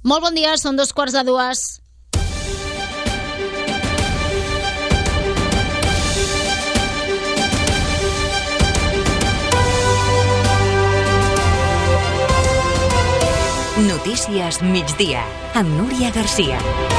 Molt bon dia, són 2:45. Notícies migdia, amb Núria Garcia.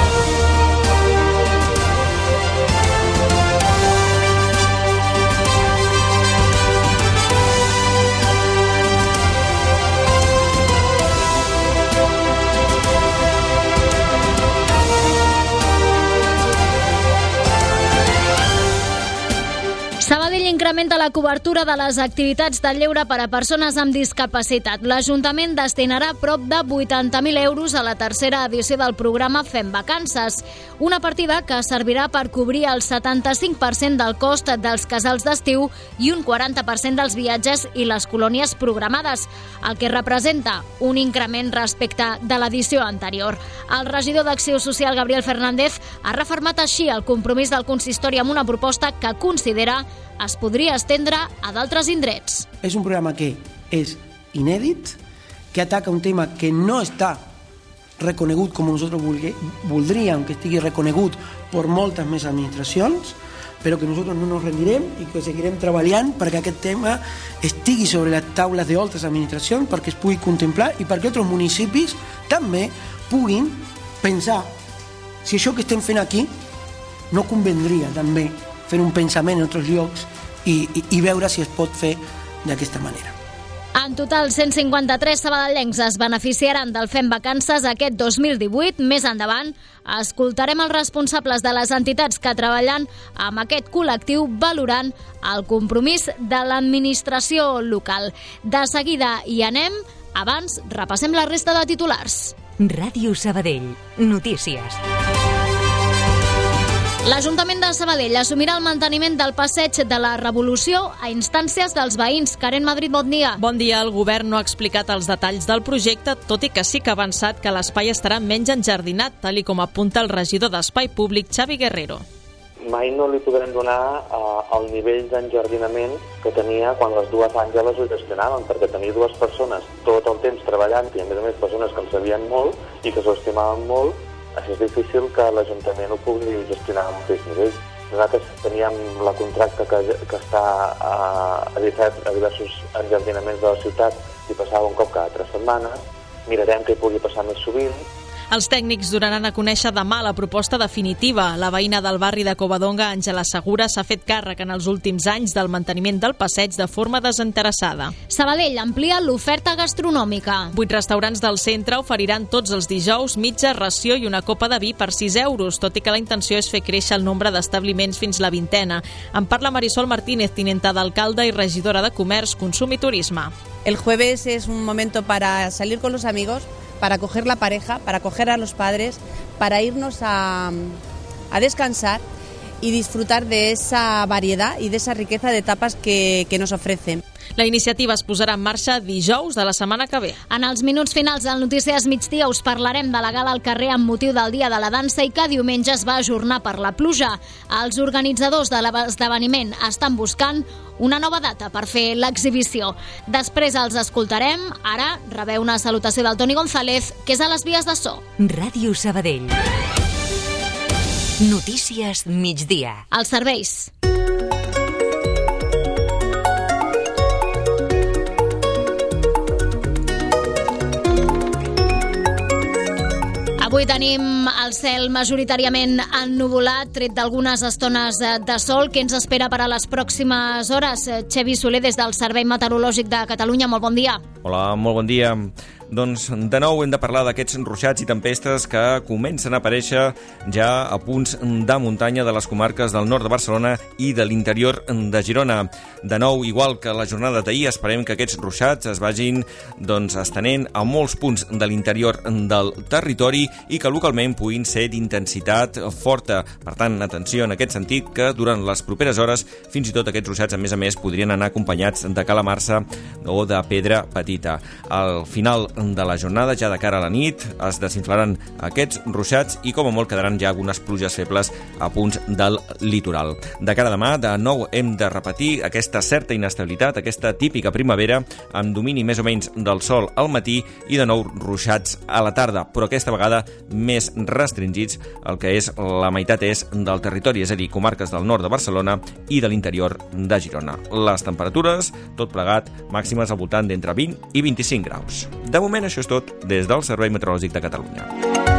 Sabadell incrementa la cobertura de les activitats de lleure per a persones amb discapacitat. L'Ajuntament destinarà prop de 80.000 euros a la tercera edició del programa Fem Vacances, una partida que servirà per cobrir el 75% del cost dels casals d'estiu i un 40% dels viatges i les colònies programades, el que representa un increment respecte de l'edició anterior. El regidor d'Acció Social, Gabriel Fernández, ha refermat així el compromís del consistori amb una proposta que considera es podria estendre a d'altres indrets. És un programa que és inèdit, que ataca un tema que no està reconegut com nosaltres voldríem que estigui reconegut per moltes més administracions, però que nosaltres no ens rendirem i que seguirem treballant perquè aquest tema estigui sobre les taules d'altres administracions, perquè es pugui contemplar i perquè altres municipis també puguin pensar si això que estem fent aquí no convendria també fer un pensament en altres llocs i veure si es pot fer d'aquesta manera. En total, 153 sabadellencs es beneficiaran del Fem Vacances aquest 2018. Més endavant, escoltarem els responsables de les entitats que treballen amb aquest col·lectiu valorant el compromís de l'administració local. De seguida hi anem. Abans, repassem la resta de titulars. Ràdio Sabadell. Notícies. L'Ajuntament de Sabadell assumirà el manteniment del passeig de la Revolució a instàncies dels veïns. Karen Madrid, bon dia. Bon dia. El govern no ha explicat els detalls del projecte, tot i que sí que ha avançat que l'espai estarà menys enjardinat, tal com apunta el regidor d'Espai Públic, Xavi Guerrero. Mai no li podrem donar el nivell d'enjardinament que tenia quan les dues àngeles ho gestionaven, perquè tenir dues persones tot el temps treballant i a més persones que en sabien molt i que s'ho estimaven molt, això és difícil que l'Ajuntament ho pugui gestionar al mateix nivell. Nosaltres teníem la contracte que està a diversos enjardinaments de la ciutat i passava un cop cada 3 setmanes. Mirarem que hi pugui passar més sovint. Els tècnics donaran a conèixer demà la proposta definitiva. La veïna del barri de Covadonga, Àngela Segura, s'ha fet càrrec en els últims anys del manteniment del passeig de forma desinteressada. Sabadell amplia l'oferta gastronòmica. 8 restaurants del centre oferiran tots els dijous mitja ració i una copa de vi per 6 euros, tot i que la intenció és fer créixer el nombre d'establiments fins la 20ena. En parla Marisol Martínez, tinenta d'alcalde i regidora de Comerç, Consum i Turisme. El jueves es un momento para salir con los amigos, para coger la pareja, para coger a los padres, para irnos a descansar y disfrutar de esa variedad y de esa riqueza de tapas que nos ofrecen. La iniciativa es posarà en marxa dijous de la setmana que ve. En els minuts finals del Notícies Migdia us parlarem de la gala al carrer amb motiu del Dia de la Dansa i que diumenge es va ajornar per la pluja. Els organitzadors de l'esdeveniment estan buscant una nova data per fer l'exhibició. Després els escoltarem. Ara rebeu una salutació del Toni González, que és a les vies de so. Ràdio Sabadell. Notícies migdia. Els serveis. Avui tenim el cel majoritàriament ennuvolat, tret d'algunes estones de sol. Què ens espera per a les pròximes hores? Xevi Soler, des del Servei Meteorològic de Catalunya, molt bon dia. Hola, molt bon dia. Doncs de nou hem de parlar d'aquests ruixats i tempestes que comencen a aparèixer ja a punts de muntanya de les comarques del nord de Barcelona i de l'interior de Girona. De nou, igual que la jornada d'ahir, esperem que aquests ruixats es vagin estenent a molts punts de l'interior del territori i que localment puguin ser d'intensitat forta. Per tant, atenció en aquest sentit, que durant les properes hores fins i tot aquests ruixats, a més, podrien anar acompanyats de calamarsa o de pedra petita. Al final de la jornada, ja de cara a la nit, es desinflaran aquests ruixats i com a molt quedaran ja algunes pluges febles a punts del litoral. De cara a demà, de nou hem de repetir aquesta certa inestabilitat, aquesta típica primavera, amb domini més o menys del sol al matí i de nou ruixats a la tarda, però aquesta vegada més restringits, el que és la meitat és del territori, és a dir, comarques del nord de Barcelona i de l'interior de Girona. Les temperatures, tot plegat, màximes al voltant d'entre 20 i 25 graus. De moment això és tot des del Servei Meteorològic de Catalunya.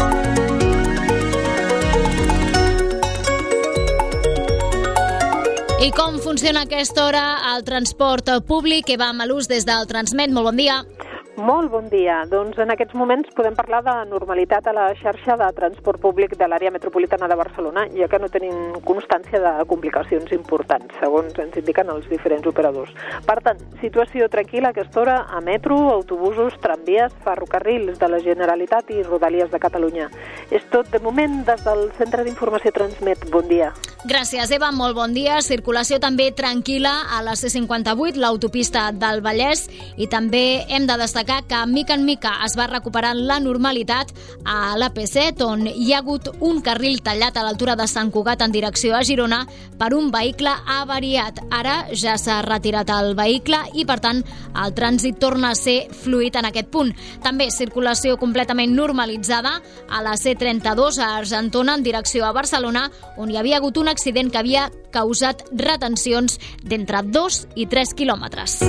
I com funciona a aquesta hora el transport públic? Eva Malús des del Transmet, molt bon dia. Molt bon dia. Doncs en aquests moments podem parlar de normalitat a la xarxa de transport públic de l'àrea metropolitana de Barcelona, ja que no tenim constància de complicacions importants, segons ens indiquen els diferents operadors. Per tant, situació tranquil·la a aquesta hora a metro, autobusos, tramvies, ferrocarrils de la Generalitat i Rodalies de Catalunya. És tot de moment des del Centre d'Informació Transmet. Bon dia. Gràcies, Eva. Molt bon dia. Circulació també tranquil·la a la C58, l'autopista del Vallès, i també hem de destacar que mica en mica es va recuperant la normalitat a l'AP7, on hi ha hagut un carril tallat a l'altura de Sant Cugat en direcció a Girona per un vehicle avariat. Ara ja s'ha retirat el vehicle i, per tant, el trànsit torna a ser fluid en aquest punt. També circulació completament normalitzada a la C32 a Argentona en direcció a Barcelona, on hi havia hagut un accident que havia causat retencions d'entre 2 i 3 quilòmetres.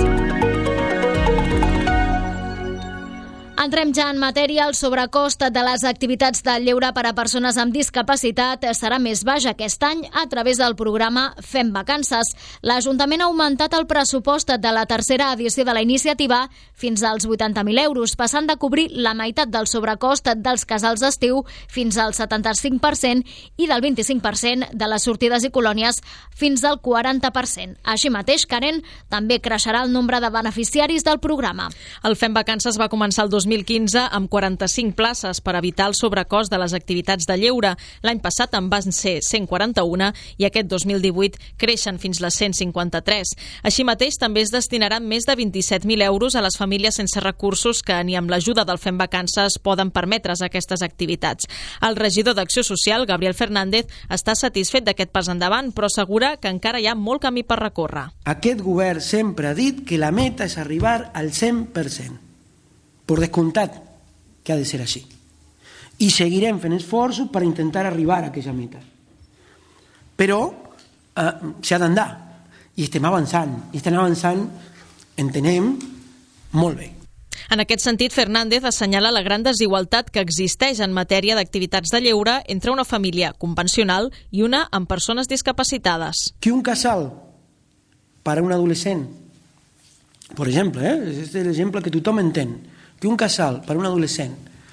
Entrem ja en matèria. El sobrecost de les activitats de lleure per a persones amb discapacitat serà més baix aquest any a través del programa Fem Vacances. L'Ajuntament ha augmentat el pressupost de la tercera edició de la iniciativa fins als 80.000 euros, passant de cobrir la meitat del sobrecost dels casals d'estiu fins al 75% i del 25% de les sortides i colònies fins al 40%. Així mateix, Karen, també creixerà el nombre de beneficiaris del programa. El Fem Vacances va començar el 2015 amb 45 places per evitar el sobrecost de les activitats de lleure. L'any passat en van ser 141 i aquest 2018 creixen fins les 153. Així mateix també es destinaran més de 27.000 euros a les famílies sense recursos que ni amb l'ajuda del Fem Vacances poden permetre's aquestes activitats. El regidor d'Acció Social, Gabriel Fernández, està satisfet d'aquest pas endavant, però assegura que encara hi ha molt camí per recórrer. Aquest govern sempre ha dit que la meta és arribar al 100%. Per descomptat que ha de ser així. I seguirem fent esforços per intentar arribar a aquesta meta. Però s'ha d'anar. I estem avançant. I estem avançant, entenem, molt bé. En aquest sentit, Fernández assenyala la gran desigualtat que existeix en matèria d'activitats de lleure entre una família convencional i una amb persones discapacitades. Que un casal per a un adolescent, per exemple, és l'exemple que tothom entén, que un casal per a un adolescent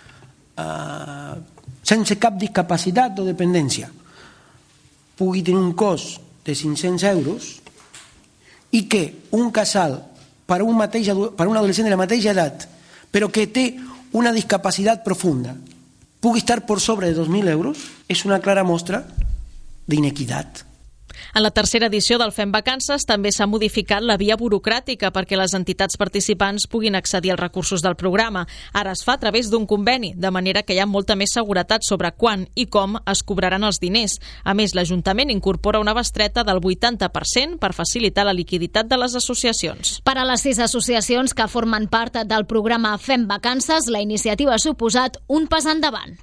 sense cap discapacitat o dependència pugui tenir un cost de 500 euros i que un casal per a un adolescent de la mateixa edat però que té una discapacitat profunda pugui estar per sobre de 2.000 euros és una clara mostra d'inequitat. En la tercera edició del Fem Vacances també s'ha modificat la via burocràtica perquè les entitats participants puguin accedir als recursos del programa. Ara es fa a través d'un conveni, de manera que hi ha molta més seguretat sobre quan i com es cobraran els diners. A més, l'Ajuntament incorpora una bestreta del 80% per facilitar la liquiditat de les associacions. Per a les 6 associacions que formen part del programa Fem Vacances, la iniciativa ha suposat un pas endavant.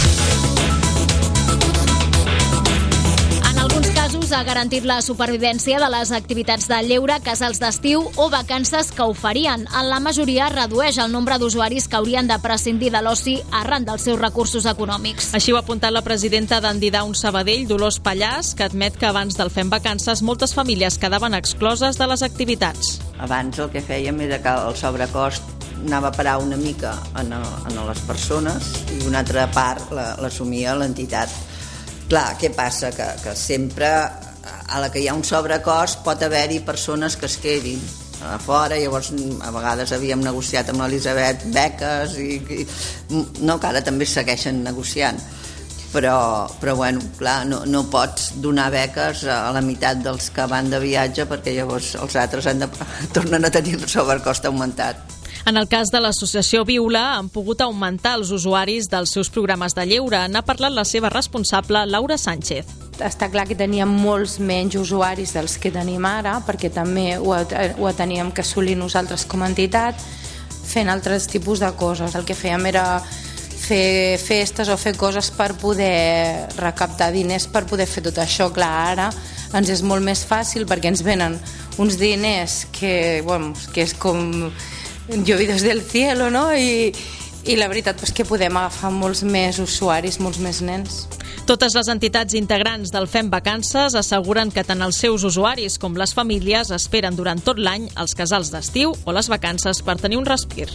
En alguns casos ha garantit la supervivència de les activitats de lleure, casals d'estiu o vacances que oferien. En la majoria redueix el nombre d'usuaris que haurien de prescindir de l'oci arran dels seus recursos econòmics. Així ho ha apuntat la presidenta d'Andidown Sabadell, Dolors Pallàs, que admet que abans del Fem Vacances moltes famílies quedaven excloses de les activitats. Abans el que fèiem era que el sobrecost anava a parar una mica a les persones i una altra part l'assumia l'entitat. Clar, què passa? Que sempre a la que hi ha un sobrecost pot haver-hi persones que es quedin a fora. Llavors a vegades havíem negociat amb l'Elisabet beques i no, que ara també segueixen negociant, però bueno, clar, no pots donar beques a la meitat dels que van de viatge perquè llavors els altres tornen a tenir el sobrecost augmentat. En el cas de l'associació Viula, han pogut augmentar els usuaris dels seus programes de lleure. N'ha parlat la seva responsable, Laura Sánchez. Està clar que teníem molts menys usuaris dels que tenim ara, perquè també ho teníem que assolir nosaltres com a entitat, fent altres tipus de coses. El que fèiem era fer festes o fer coses per poder recaptar diners per poder fer tot això. Clar, ara ens és molt més fàcil perquè ens venen uns diners que és com llovidos del cielo, no? I la veritat és que podem agafar molts més usuaris, molts més nens. Totes les entitats integrants del Fem Vacances asseguren que tant els seus usuaris com les famílies esperen durant tot l'any els casals d'estiu o les vacances per tenir un respir.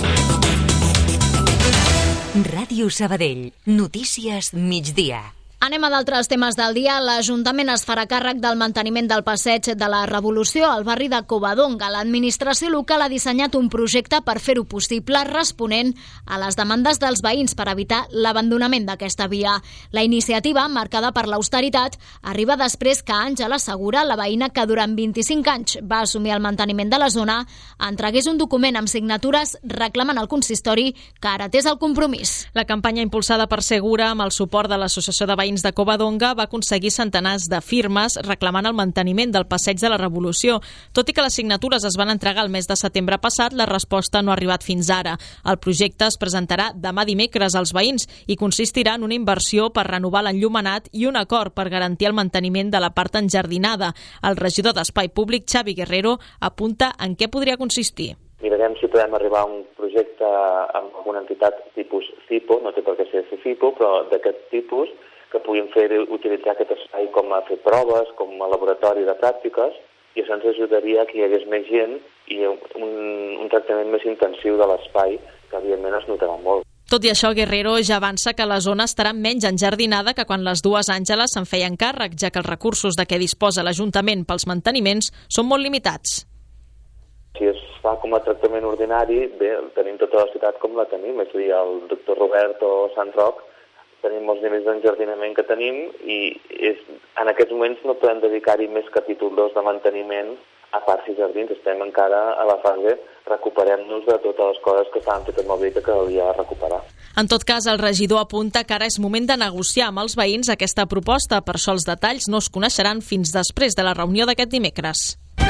Ràdio Sabadell. Notícies migdia. Anem a d'altres temes del dia. L'Ajuntament es farà càrrec del manteniment del passeig de la Revolució al barri de Covadonga. L'administració local ha dissenyat un projecte per fer-ho possible, responent a les demandes dels veïns per evitar l'abandonament d'aquesta via. La iniciativa, marcada per l'austeritat, arriba després que Àngela Segura, la veïna que durant 25 anys va assumir el manteniment de la zona, entregués un document amb signatures reclamant al consistori que heretés el compromís. La campanya impulsada per Segura, amb el suport de l'Associació de Veïns de Covadonga, va aconseguir centenars de firmes reclamant el manteniment del passeig de la Revolució. Tot i que les signatures es van entregar el mes de setembre passat, la resposta no ha arribat fins ara. El projecte es presentarà demà dimecres als veïns i consistirà en una inversió per renovar l'enllumenat i un acord per garantir el manteniment de la part enjardinada. El regidor d'Espai Públic, Xavi Guerrero, apunta en què podria consistir. Mirarem si podem arribar a un projecte amb alguna entitat tipus CIPO, no té per què ser CIPO, però d'aquest tipus, que puguin utilitzar aquest espai com a fer proves, com a laboratori de pràctiques, i això ens ajudaria que hi hagués més gent i un tractament més intensiu de l'espai, que evidentment es notarà molt. Tot i això, Guerrero ja avança que la zona estarà menys enjardinada que quan les dues Àngeles se'n feien càrrec, ja que els recursos de què disposa l'Ajuntament pels manteniments són molt limitats. Si es fa com a tractament ordinari, bé, tenim tota la ciutat com la tenim, és a dir, el doctor Robert o Sant Roc, tenim molts nivells d'enjardinament que tenim i en aquests moments no podem dedicar-hi més capítol 2 de manteniment a parcs i jardins. Estem encara a la fase recuperem-nos de totes les coses que estaven fetes molt bé que calia recuperar. En tot cas, el regidor apunta que ara és moment de negociar amb els veïns aquesta proposta. Per això els detalls no es coneixeran fins després de la reunió d'aquest dimecres.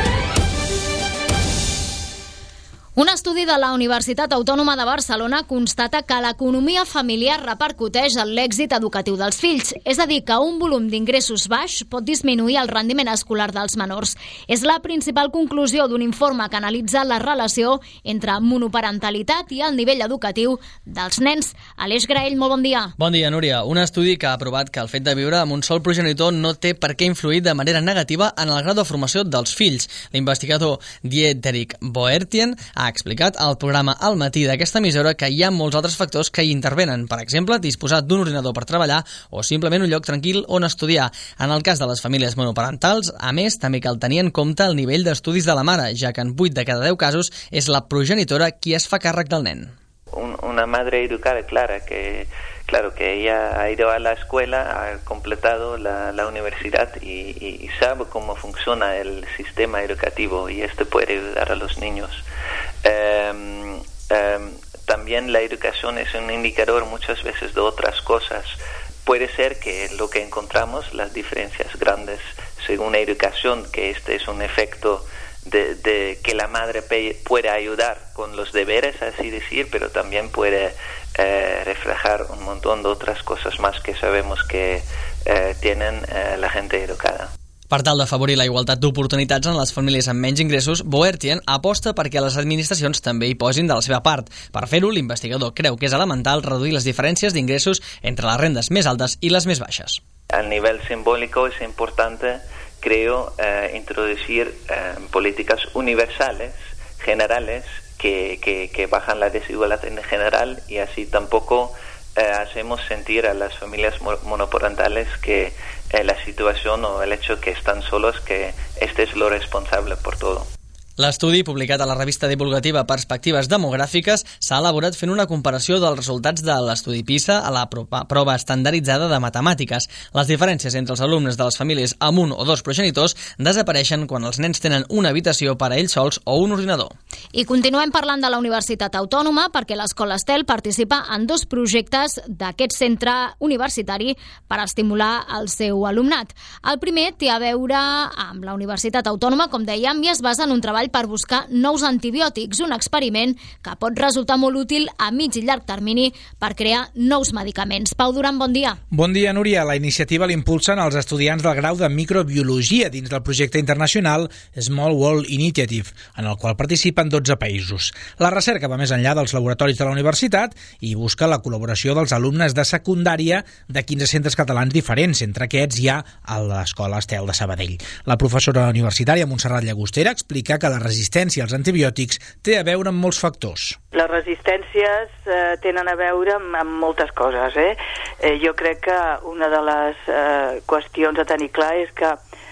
Un estudi de la Universitat Autònoma de Barcelona constata que l'economia familiar repercuteix en l'èxit educatiu dels fills, és a dir, que un volum d'ingressos baix pot disminuir el rendiment escolar dels menors. És la principal conclusió d'un informe que analitza la relació entre monoparentalitat i el nivell educatiu dels nens. Aleix Graell, molt bon dia. Bon dia, Núria. Un estudi que ha provat que el fet de viure amb un sol progenitor no té per què influir de manera negativa en el grau de formació dels fills. L'investigador Dieterich Boertien ha explicat al programa Al matí d'aquesta emissora que hi ha molts altres factors que hi intervenen, per exemple, disposar d'un ordinador per treballar o simplement un lloc tranquil on estudiar. En el cas de les famílies monoparentals, a més, també cal tenir en compte el nivell d'estudis de la mare, ja que en 8 de cada 10 casos és la progenitora qui es fa càrrec del nen. Una madre educada, claro que ella ha ido a la escuela, ha completado la universidad y sabe cómo funciona el sistema educativo y puede ayudar a los niños. También la educación es un indicador muchas veces de otras cosas. Puede ser que lo que encontramos, las diferencias grandes según la educación, que es un efecto de que la madre puede ayudar con los deberes, así decir, pero también puede reflejar un montón de otras cosas más que sabemos que tienen la gente educada. Per tal d'afavorir la igualtat d'oportunitats en les famílies amb menys ingressos, Boertien aposta perquè les administracions també hi posin de la seva part. Per fer-ho, l'investigador creu que és elemental reduir les diferències d'ingressos entre les rendes més altes i les més baixes. A nivel simbólico es importante, creo, introducir políticas universales, generales, que bajan la desigualdad en general y así tampoco hacemos sentir a las familias monoparentales que la situación o el hecho que están solos, que es lo responsable por todo. L'estudi, publicat a la revista divulgativa Perspectives Demogràfiques, s'ha elaborat fent una comparació dels resultats de l'estudi PISA a la prova estandarditzada de matemàtiques. Les diferències entre els alumnes de les famílies amb un o dos progenitors desapareixen quan els nens tenen una habitació per a ells sols o un ordinador. I continuem parlant de la Universitat Autònoma perquè l'Escola Estel participa en 2 projectes d'aquest centre universitari per estimular el seu alumnat. El primer té a veure amb la Universitat Autònoma, com dèiem, i es basa en un treball per buscar nous antibiòtics, un experiment que pot resultar molt útil a mig i llarg termini per crear nous medicaments. Pau Duran, bon dia. Bon dia, Núria. La iniciativa l'impulsen els estudiants del grau de microbiologia dins del projecte internacional Small World Initiative, en el qual participen 12 països. La recerca va més enllà dels laboratoris de la universitat i busca la col·laboració dels alumnes de secundària de 15 centres catalans diferents. Entre aquests hi ha l'Escola Estel de Sabadell. La professora universitària Montserrat Llagostera explica que la resistència als antibiòtics té a veure amb molts factors. Les resistències tenen a veure amb moltes coses. Jo crec que una de les qüestions a tenir clar és que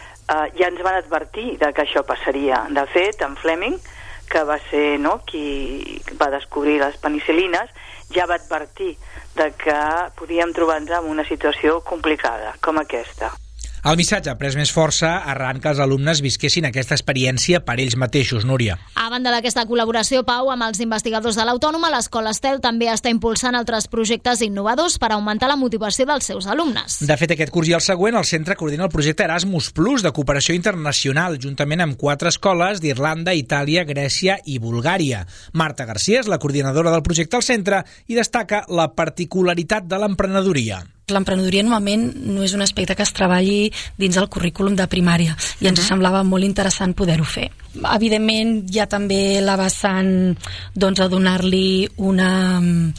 ja ens van advertir de que això passaria. De fet, en Fleming, que va ser qui va descobrir les penicil·lines, ja va advertir de que podíem trobar-nos en una situació complicada com aquesta. El missatge ha pres més força arran que els alumnes visquessin aquesta experiència per ells mateixos, Núria. A banda d'aquesta col·laboració, Pau, amb els investigadors de l'Autònoma, l'Escola Estel també està impulsant altres projectes innovadors per augmentar la motivació dels seus alumnes. De fet, aquest curs i el següent, el centre coordina el projecte Erasmus Plus de cooperació internacional, juntament amb 4 escoles d'Irlanda, Itàlia, Grècia i Bulgària. Marta Garcia és la coordinadora del projecte al centre i destaca la particularitat de l'emprenedoria. L'emprenedoria normalment no és un aspecte que es treballi dins el currículum de primària i ens semblava molt interessant poder-ho fer. Evidentment hi ha també la vessant a donar-li una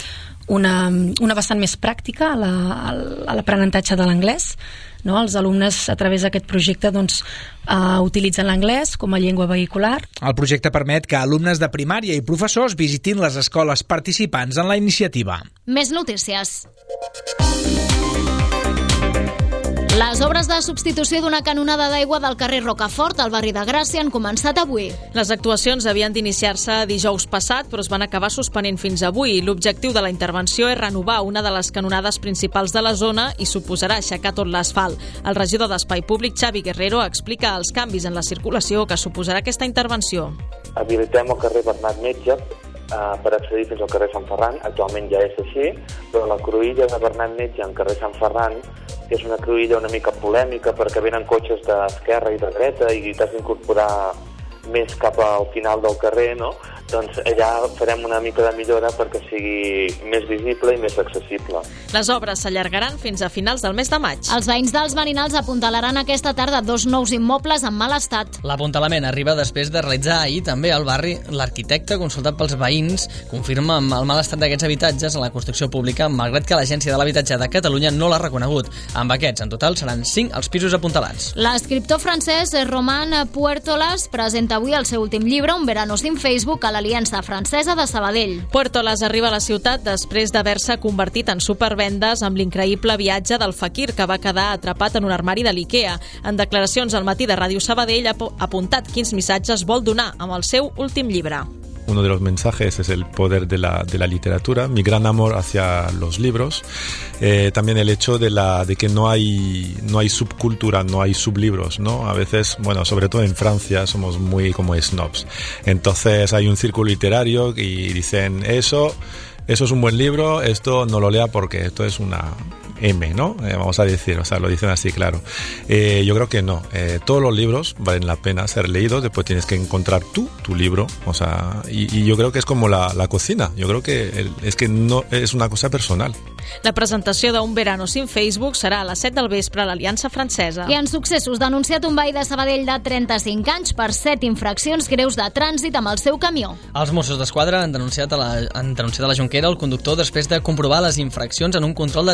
vessant més pràctica a l'aprenentatge de l'anglès. Els alumnes a través d'aquest projecte utilitzen l'anglès com a llengua vehicular. El projecte permet que alumnes de primària i professors visitin les escoles participants en la iniciativa. Més notícies. Les obres de substitució d'una canonada d'aigua del carrer Rocafort al barri de Gràcia han començat avui. Les actuacions havien d'iniciar-se dijous passat, però es van acabar suspenent fins avui. L'objectiu de la intervenció és renovar una de les canonades principals de la zona i suposarà aixecar tot l'asfalt. El regidor d'Espai Públic, Xavi Guerrero, explica els canvis en la circulació que suposarà aquesta intervenció. Habilitem el carrer Bernat Metge per accedir fins al carrer Sant Ferran. Actualment ja és així, però la cruïlla de Bernat Metge en carrer Sant Ferran és una cruïlla una mica polèmica perquè venen cotxes d'esquerra i de dreta i t'has d'incorporar més cap al final del carrer, no? Doncs allà farem una mica de millora perquè sigui més visible i més accessible. Les obres s'allargaran fins a finals del mes de maig. Els veïns dels Marinals apuntalaran aquesta tarda 2 nous immobles en mal estat. L'apuntalament arriba després de realitzar ahir també al barri. L'arquitecte, consultat pels veïns, confirma el mal estat d'aquests habitatges en la construcció pública, malgrat que l'Agència de l'Habitatge de Catalunya no l'ha reconegut. Amb aquests, en total, seran 5 els pisos apuntalats. L'escriptor francès Roman Puertolas presenta avui el seu últim llibre, Un verano sin Facebook, a l'Aliança Francesa de Sabadell. Puertolas arriba a la ciutat després d'haver-se convertit en supervendes amb l'increïble viatge del fakir que va quedar atrapat en un armari de l'IKEA. En declaracions al matí de Ràdio Sabadell ha apuntat quins missatges vol donar amb el seu últim llibre. Uno de los mensajes es el poder de la literatura, mi gran amor hacia los libros, también el hecho de que no hay subcultura, no hay sublibros, ¿no? A veces, bueno, sobre todo en Francia somos muy como snobs. Entonces hay un círculo literario y dicen eso es un buen libro, esto no lo lea porque esto es una M, ¿no? Vamos a decir, o sea, lo dicen así, claro. Yo creo que no. Todos los libros valen la pena ser leídos, después tienes que encontrar tu libro, o sea, y yo creo que es como la cocina. Yo creo que es que no es una cosa personal. La presentació d'Un verano sin Facebook serà a les 7 del vespre a l'Aliança Francesa. I en successos, denunciat un veí de Sabadell de 35 anys per 7 infraccions greus de trànsit amb el seu camió. Els Mossos d'Esquadra han denunciat a la Jonquera el conductor després de comprovar les infraccions en un control de transport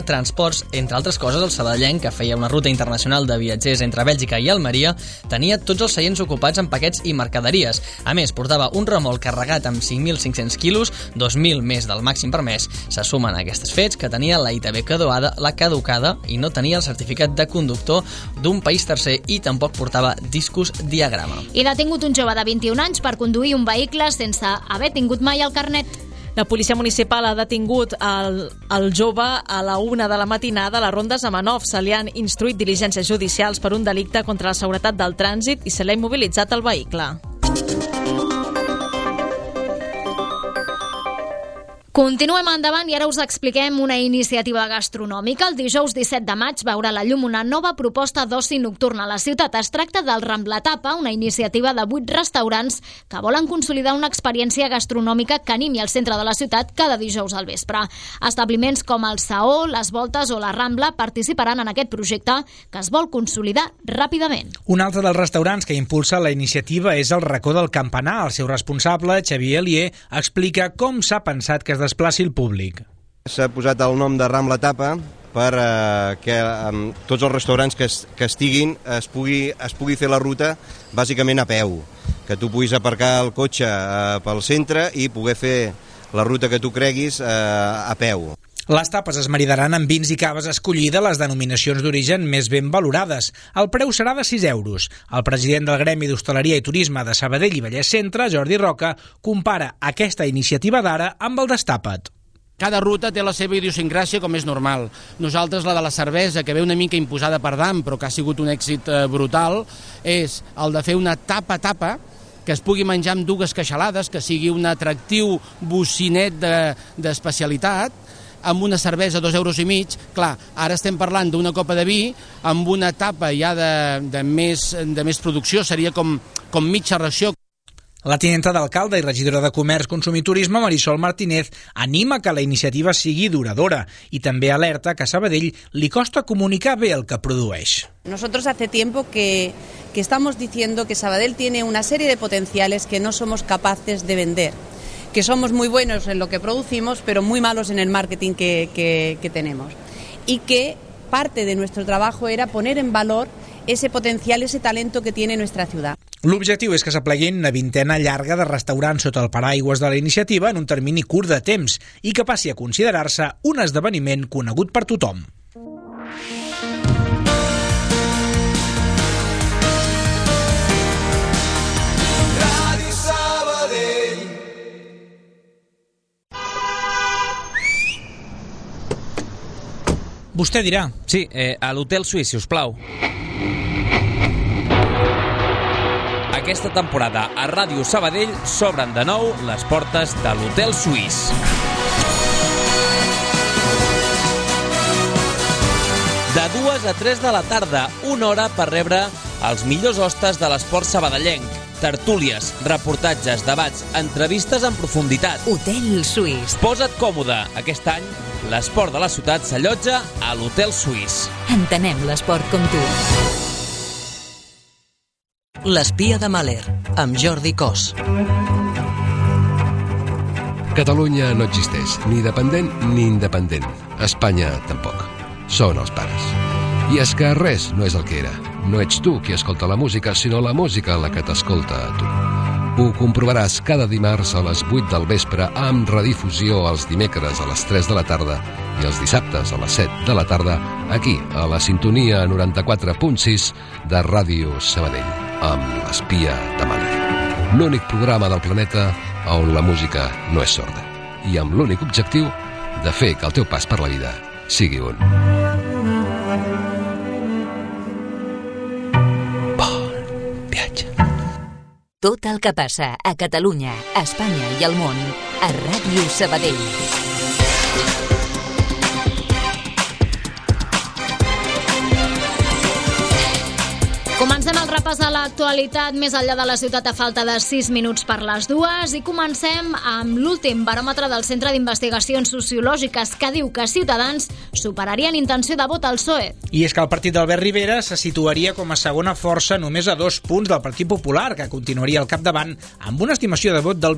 Llavors, entre altres coses, el sabadellenc, que feia una ruta internacional de viatgers entre Bèlgica i Almeria, tenia tots els seients ocupats amb paquets i mercaderies. A més, portava un remolc carregat amb 5.500 quilos, 2.000 més del màxim permès. Se sumen a aquests fets que tenia la ITV caducada i no tenia el certificat de conductor d'un país tercer i tampoc portava discos diagrama. I detingut un jove de 21 anys per conduir un vehicle sense haver tingut mai el carnet. La policia municipal ha detingut el jove a la 1 de la matinada a la ronda Zamenhof. Se li han instruït diligències judicials per un delicte contra la seguretat del trànsit i se li ha immobilitzat el vehicle. Continuem endavant i ara us expliquem una iniciativa gastronòmica. El dijous 17 de maig veurà la llum una nova proposta d'oci nocturn a la ciutat. Es tracta del Ramblatapa, una iniciativa de 8 restaurants que volen consolidar una experiència gastronòmica que animi al centre de la ciutat cada dijous al vespre. Establiments com el Saó, les Voltes o la Rambla participaran en aquest projecte que es vol consolidar ràpidament. Un altre dels restaurants que impulsa la iniciativa és el Racó del Campanar. El seu responsable, Xavier Elier, explica com s'ha pensat que es desplaci el públic. S'ha posat el nom de Ramblatapa per que tots els restaurants que estiguin es pugui fer la ruta bàsicament a peu, que tu puguis aparcar el cotxe pel centre i poder fer la ruta que tu creguis a peu. Les tapes es maridaran amb vins i caves escollida les denominacions d'origen més ben valorades. El preu serà de 6 euros. El president del Gremi d'Hostaleria i Turisme de Sabadell i Vallès Centre, Jordi Roca, compara aquesta iniciativa d'ara amb el Destapa't. Cada ruta té la seva idiosincràsia, com és normal. Nosaltres, la de la cervesa, que ve una mica imposada per DAM, però que ha sigut un èxit brutal, és el de fer una tapa-tapa, que es pugui menjar amb 2 queixalades, que sigui un atractiu bocinet d'especialitat, amb una cervesa 2,5 euros. Clar, ara estem parlant d'una copa de vi amb una tapa ja de més producció, seria com mitja ració. La tinenta d'alcalde i regidora de Comerç, Consum i Turisme, Marisol Martínez, anima que la iniciativa sigui duradora i també alerta que a Sabadell li costa comunicar bé el que produeix. Nosotros hace tiempo que estamos diciendo que Sabadell tiene una serie de potenciales que no somos capaces de vender, que somos muy buenos en lo que producimos, pero muy malos en el marketing que tenemos. Y que parte de nuestro trabajo era poner en valor ese potencial, ese talento que tiene nuestra ciudad. L'objectiu és que s'apleguin una vintena llarga de restaurants sota el paraigües de la iniciativa en un termini curt de temps i que passi a considerar-se un esdeveniment conegut per tothom. Vostè dirà. Sí, a l'Hotel Suís, si us plau. Aquesta temporada a Ràdio Sabadell s'obren de nou les portes de l'Hotel Suís. De 2 a 3 de la tarda, 1 hora per rebre els millors hostes de l'esport sabadellenc. Tertúlies, reportatges, debats, entrevistes en profunditat. Hotel Suís. Posa't còmode. Aquest any, l'esport de la ciutat s'allotja a l'Hotel Suís. Entenem l'esport com tu. L'espia de Mahler, amb Jordi Cos. Catalunya no existeix, ni dependent ni independent. Espanya tampoc. Són els pares. I és que res no és el que era. No ets tu qui escolta la música, sinó la música la que t'escolta a tu. Ho comprovaràs cada dimarts a les 8 del vespre amb redifusió els dimecres a les 3 de la tarda i els dissabtes a les 7 de la tarda aquí, a la sintonia 94.6 de Ràdio Sabadell, amb l'espia de Mahler. L'únic programa del planeta on la música no és sorda i amb l'únic objectiu de fer que el teu pas per la vida sigui un. Tot el que passa a Catalunya, a Espanya i al món a Ràdio Sabadell. Comencem el repàs a L'actualitat més enllà de la ciutat a falta de 6 minuts per les 2 i comencem amb l'últim baròmetre del Centre d'Investigacions Sociològiques que diu que Ciutadans superarien intenció de vot al PSOE. I és que el partit d'Albert Rivera se situaria com a segona força només a 2 punts del Partit Popular, que continuaria al capdavant amb una estimació de vot del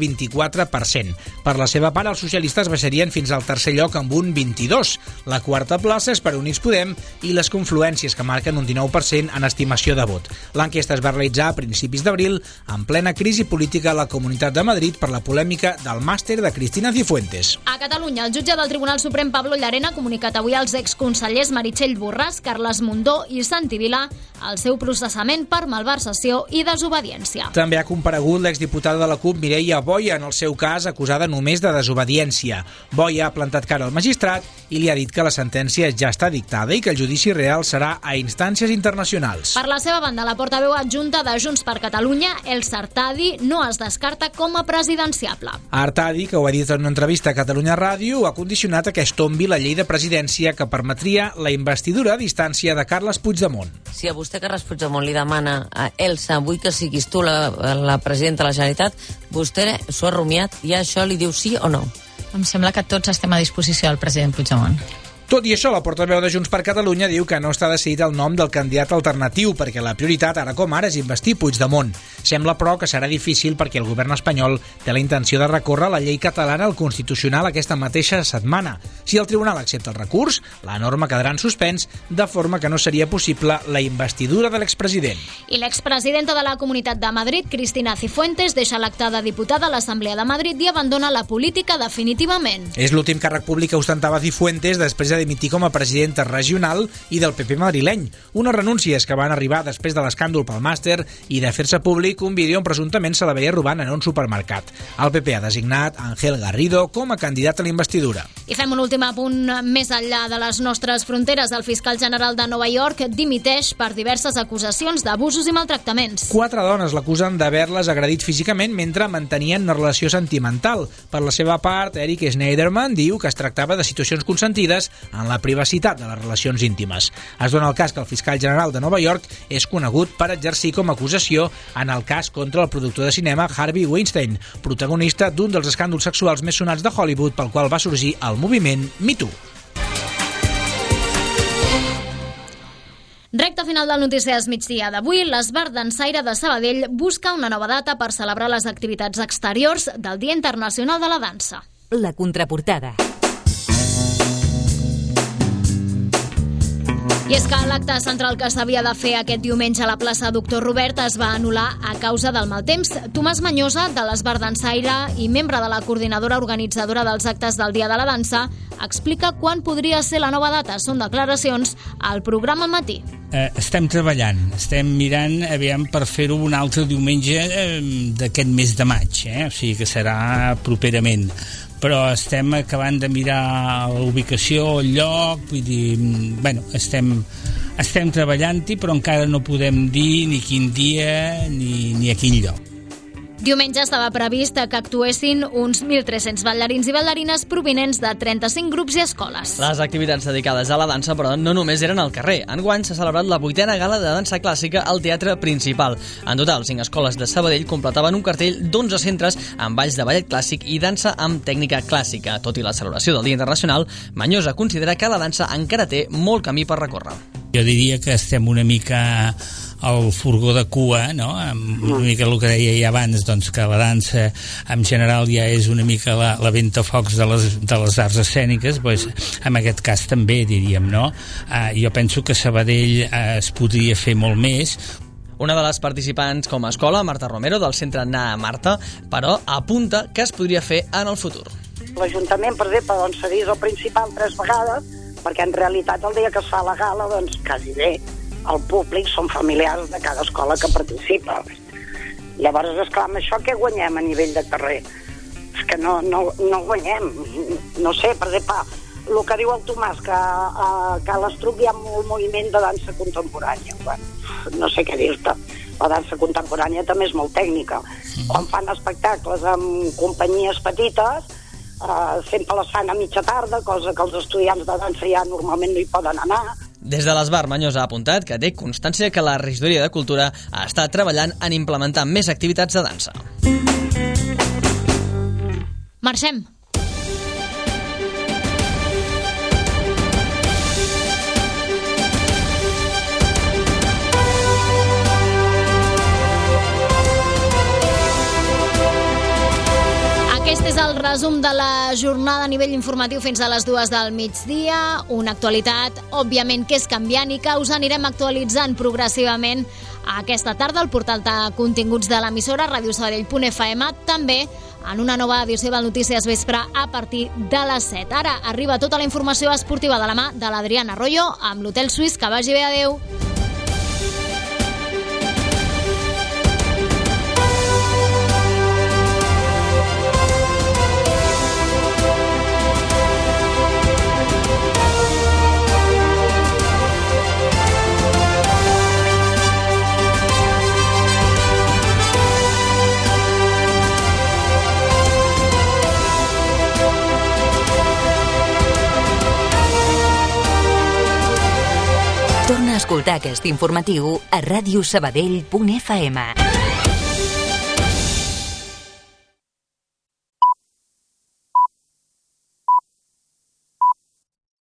24%. Per la seva part, els socialistes baixarien fins al tercer lloc amb un 22%. La quarta plaça és per Units Podem i les confluències, que marquen un 19% en estimació de vot. L'enquesta es va realitzar a principis d'abril, en plena crisi política a la Comunitat de Madrid per la polèmica del màster de Cristina Cifuentes. A Catalunya, el jutge del Tribunal Suprem Pablo Llarena ha comunicat avui als exconsellers Meritxell Borràs, Carles Mundó i Santi Vila el seu processament per malversació i desobediència. També ha comparegut l'exdiputada de la CUP Mireia Boya, en el seu cas acusada només de desobediència. Boya ha plantat cara al magistrat i li ha dit que la sentència ja està dictada i que el judici real serà a instàncies internacionals. Per la seva banda, la portaveu adjunta de Junts per Catalunya, Elsa Artadi, no es descarta com a presidenciable. Artadi, que ho ha dit en una entrevista a Catalunya Ràdio, ha condicionat que es tombi la llei de presidència que permetria la investidura a distància de Carles Puigdemont. Si a vostè, Carles Puigdemont, li demana a Elsa, vull que siguis tu la presidenta de la Generalitat, vostè s'ho ha rumiat i això li diu sí o no? Em sembla que tots estem a disposició del president Puigdemont. Tot i això, la portaveu de Junts per Catalunya diu que no està decidit el nom del candidat alternatiu perquè la prioritat ara com ara és investir Puigdemont. Sembla, però, que serà difícil perquè el govern espanyol té la intenció de recórrer la llei catalana al Constitucional aquesta mateixa setmana. Si el tribunal accepta el recurs, la norma quedarà en suspens, de forma que no seria possible la investidura de l'expresident. I l'expresidenta de la Comunitat de Madrid, Cristina Cifuentes, deixa l'acte de diputada a l'Assemblea de Madrid i abandona la política definitivament. És l'últim càrrec públic que ostentava Cifuentes després de dimitir com a presidenta regional i del PP madrileny. Unes renúncies que van arribar després de l'escàndol pel màster i de fer-se públic un vídeo on presumptament se la veia robant en un supermercat. El PP ha designat Ángel Garrido com a candidat a la investidura. I fem un últim apunt més enllà de les nostres fronteres. El fiscal general de Nova York dimiteix per diverses acusacions d'abusos i maltractaments. 4 dones l'acusen d'haver-les agredit físicament mentre mantenien una relació sentimental. Per la seva part, Eric Schneiderman diu que es tractava de situacions consentides en la privacitat de les relacions íntimes. Es dona el cas que el fiscal general de Nova York és conegut per exercir com a acusació en el cas contra el productor de cinema Harvey Weinstein, protagonista d'un dels escàndols sexuals més sonats de Hollywood pel qual va sorgir el moviment Me Too. Recte final del Notícies Migdia d'avui, l'Esbart Dansaire de Sabadell busca una nova data per celebrar les activitats exteriors del Dia Internacional de la Dansa. La contraportada. I és que l'acte central que s'havia de fer aquest diumenge a la plaça Doctor Robert es va anul·lar a causa del mal temps. Tomàs Manyosa, de l'Esbart Dansaire i membre de la coordinadora organitzadora dels actes del Dia de la Dansa, explica quan podria ser la nova data. Són declaracions al programa Al matí. Estem treballant, estem mirant aviam per fer-ho un altre diumenge d'aquest mes de maig, o sigui que serà properament. Però estem acabant de mirar l'ubicació, el lloc, vull dir, bueno, estem treballant-hi, però encara no podem dir ni quin dia ni a quin lloc. Diumenge estava previst que actuessin uns 1.300 ballarins i ballarines provinents de 35 grups i escoles. Les activitats dedicades a la dansa, però, no només eren al carrer. Enguany s'ha celebrat la 8a gala de dansa clàssica al Teatre Principal. En total, 5 escoles de Sabadell completaven un cartell d'11 centres amb balls de ballet clàssic i dansa amb tècnica clàssica. Tot i la celebració del Dia Internacional, Manyosa considera que la dansa encara té molt camí per recórrer. Jo diria que estem una mica al furgó de cua, no? Una mica el que deia ja abans, doncs, que la dansa en general ja és una mica la ventafocs de les arts escèniques, doncs, en aquest cas també diríem, no? Jo penso que a Sabadell es podria fer molt més. Una de les participants com a escola, Marta Romero, del centre Na Marta, però apunta que es podria fer en el futur. L'Ajuntament, per exemple, doncs, seria el principal 3 vegades, perquè en realitat el dia que es fa la gala, doncs, quasi bé, el públic són familiars de cada escola que participa. Llavors, esclar, amb això què guanyem a nivell de carrer? És que no guanyem. No sé, per exemple, el que diu el Tomàs, que a l'Estruc hi ha molt moviment de dansa contemporània. Bueno, no sé què dir-te. La dansa contemporània també és molt tècnica. Quan fan espectacles amb companyies petites, sempre les fan a mitja tarda, cosa que els estudiants de dansa ja normalment no hi poden anar. Des de l'Esbar, Mañós ha apuntat que té constància que la regidoria de Cultura està treballant en implementar més activitats de dansa. Marxem. Aquest és el resum de la jornada a nivell informatiu fins a les 2 del migdia. Una actualitat, òbviament, que és canviant i que us anirem actualitzant progressivament aquesta tarda al portal de continguts de l'emissora radiosabadell.fm, també en una nova edició del Notícies Vespre a partir de les 7. Ara arriba tota la informació esportiva de la mà de l'Adriana Arroyo amb l'Hotel Suís. Que vagi bé, adeu. Torna a escoltar aquest informatiu a radiosabadell.fm.